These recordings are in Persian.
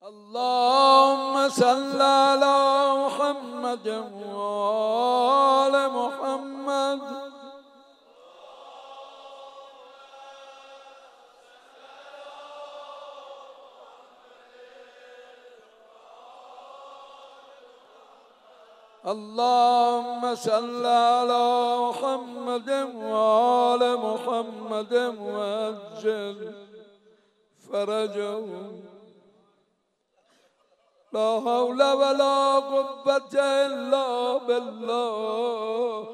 اللهم صل على محمد وآل محمد. اللهم صل على محمد وآل محمد وعجل فرجهم. لا حول ولا قوة إلا بالله.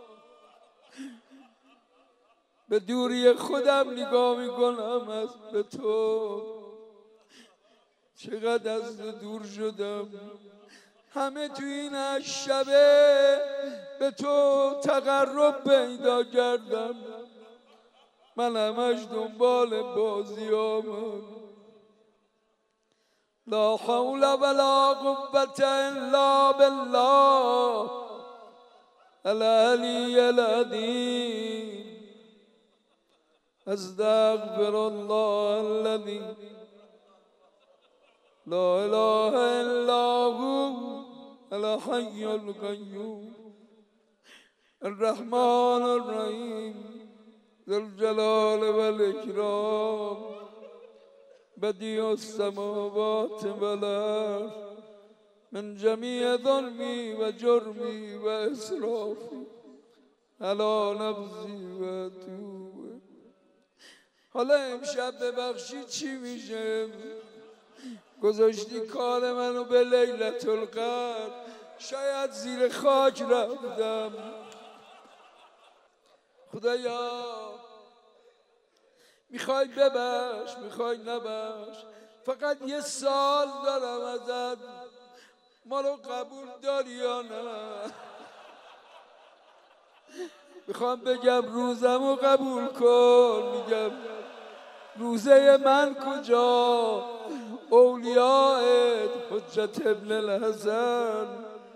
به دوری خودم نگاه میکنم از به تو، چقدر از تو دور شدم. همه تو این شبه به تو تقرب پیدا کردم، من همش دنبال بازیامم. لا حول ولا قوة إلا بالله العلي العظيم. استغفر الله الذي لا إله إلا هو الحي القيوم الرحمن الرحيم ذو الجلال والإكرام بديع السماوات والأرض من جميع ظلمي وجرمي وإسرافي على نفسي وأتوب. حالا امشب ببخشی چی میشه؟ گذاشتی کار منو به لیلة القدر، شاید زیر خاک رفتم. خدایا میخوای ببخش، میخوای نبخش، فقط یه سال دارم ازت، ما رو قبول داری یا نه؟ میخوام بگم روزمو قبول کن. میگم روزه من کجا؟ اولیاء حجت ابن الحسن.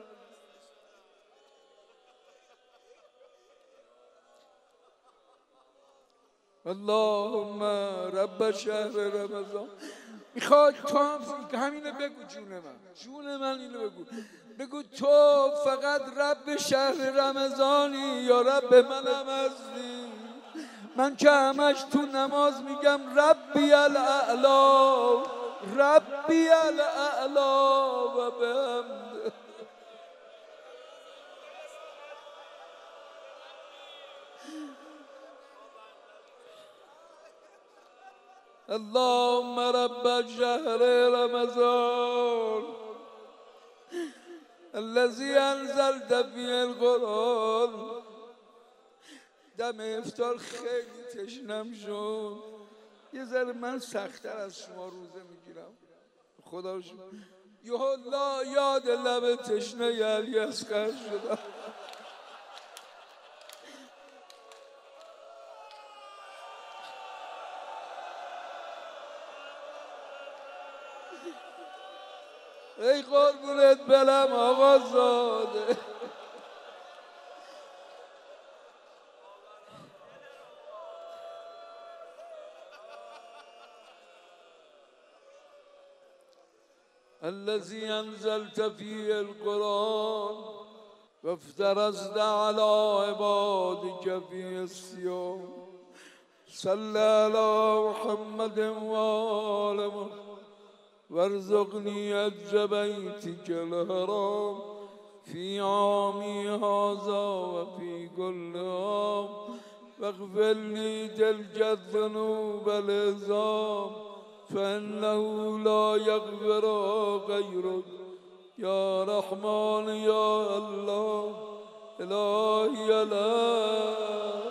اللهم رب شهر رمضان. میخواد تو همینو بگو، جون من اینو بگو تو فقط رب شهر رمضانی یا رب منم هستی؟ من که همش تو نماز میگم ربی الاعلا ربی الاعلا و بحمده. اللهم رب شهر رمضان الذي انزلت فيه القرآن. دم افطار خیلی تشنم شد، یه ذره من سخت‌تر از شما روزه میگیرم. خدا رو شکر یهو یاد لب تشنه علی اصغر شدم. ای قربونت برم آقا زاده. الذي انزلت فيه القرآن وافترضت على عبادك فيه الصيام. صل على محمد وآل محمد وارزقني حج بيتك الحرام في عامي هذا وفي كل عام واغفر لي تلك الذنوب العظام فإنه لا يغفر غيرك يا رحمن يا الله إلهي لا.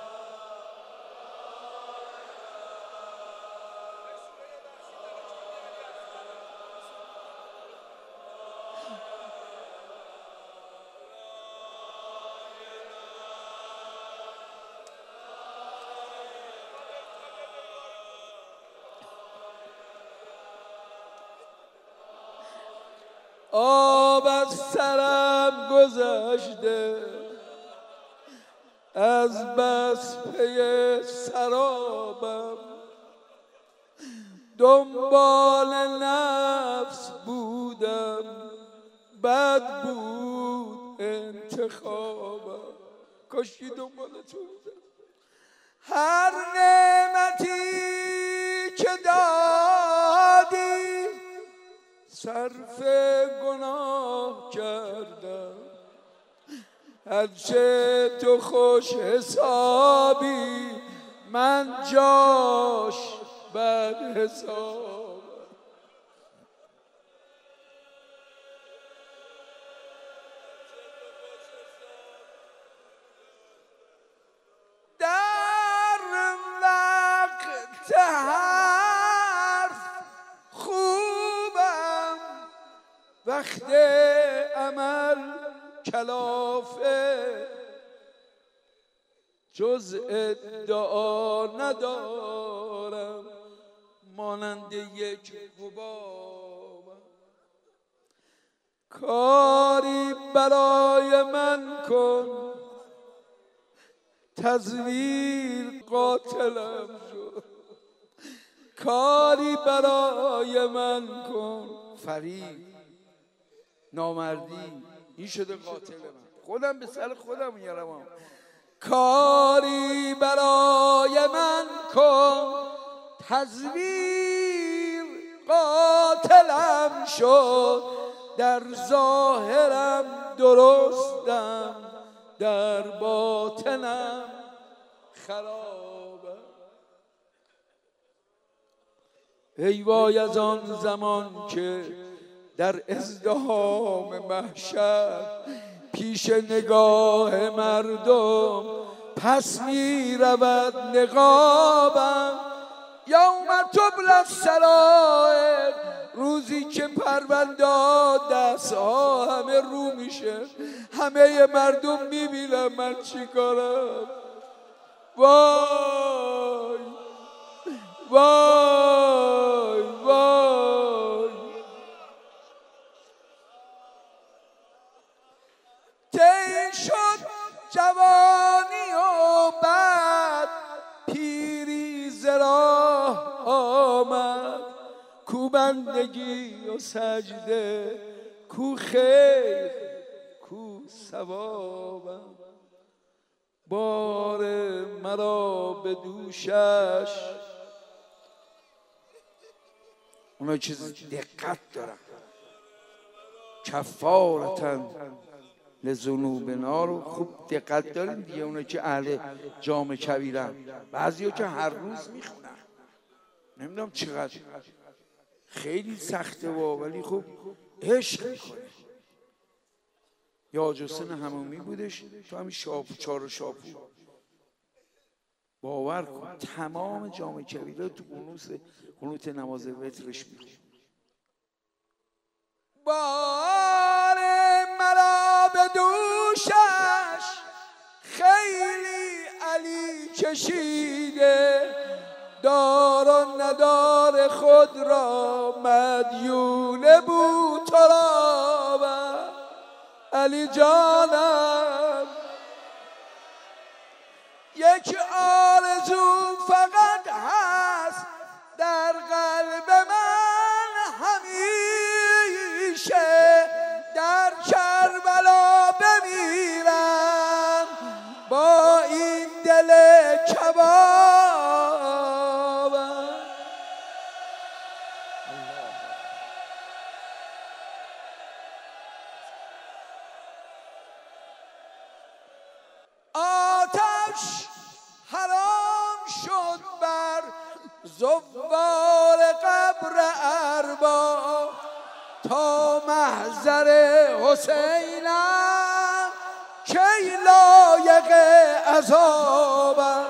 آب از سرم گذشته از بس پی سرابم، دنبال نفس بد بود انتخابم. کاشکی دنبال تو بودم. هر نعمتی که دادی صرف گناه کردم، هرچه تو خوش حسابی من جاش بد حساب. در وقت حرف خوبم، وقت عمل کلافه، جز ادعا ندارم مانند یک حبابم. کاری برای من کن، تزویر قاتلم شد. کاری برای من کن، فریب نامردی این شده قاتل من. خودم به سر خودم میارم. کاری برای من کن، تزویر قاتلم شد. در ظاهرم درستم، در باطنم خرابم. ای وای از آن زمان که در ازدحام محشر پیش نگاه مردم پس می رود نقابم. یوم تبلی السرائر، روزی که پرونده دستها همه رو میشه، همه مردم میبینن من چی کارم. وای وای وای. طی شد جوانی و بعد پیری ز راه آمد. کو بندگی و سجده، کو خیر کو ثوابم. بار مرا به دوشش، اونا چیز دقت دارن، کفارتن لذنوبنا رو خوب دقت داریم دیگه. اونا که اهل جام کبیرن، بعضی ها که هر روز میخونن، نمیدونم چقدر خیلی سخته ولی خب عشق میکنه. یا حاج حسین همومی بودش تو همین چار و شاپو، باور کن تمام جام کبیره تو قنوت نماز وترش میخونه. بار مرا به دوشش خیلی علی کشیده، دار و ندار خود را مدیون بود ترابم. علی جانم یک آرزو فقط هست در قلب من همیشه، در کربلا بمیرم با این دل کبابم. آتش حرام شد بر زوار قبر ارباب، تا محضر حسینم کی لایق عذابم.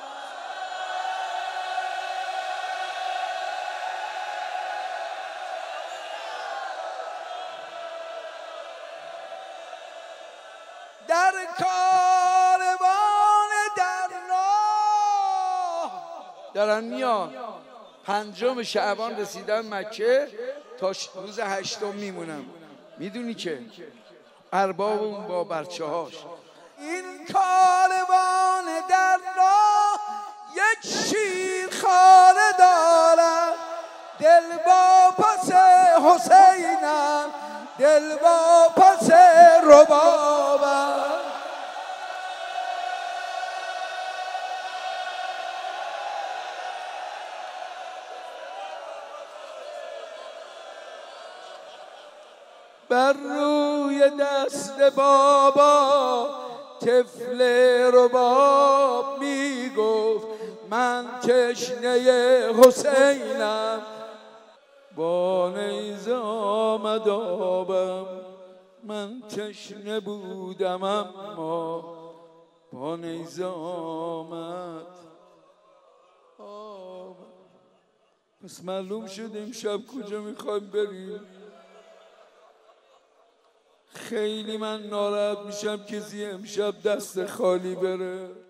در کاروان در راه دارن میان، 5 شعبان رسیدن مکه، تا روز 8 میمونم. میدونی که ارباب اون با بچه هاش. این کاروان در راه یک شیرخواره دارم، دل با پس حسینم دل واپس ربابم. بر روی دست بابا طفل رباب میگفت من تشنه حسینم. با نیزه آمد آبم، من تشنه بودم اما با نیزه آمد آبم. پس معلوم شد امشب کجا میخوایم بریم. خیلی من ناراحت میشم کسی امشب دست خالی بره.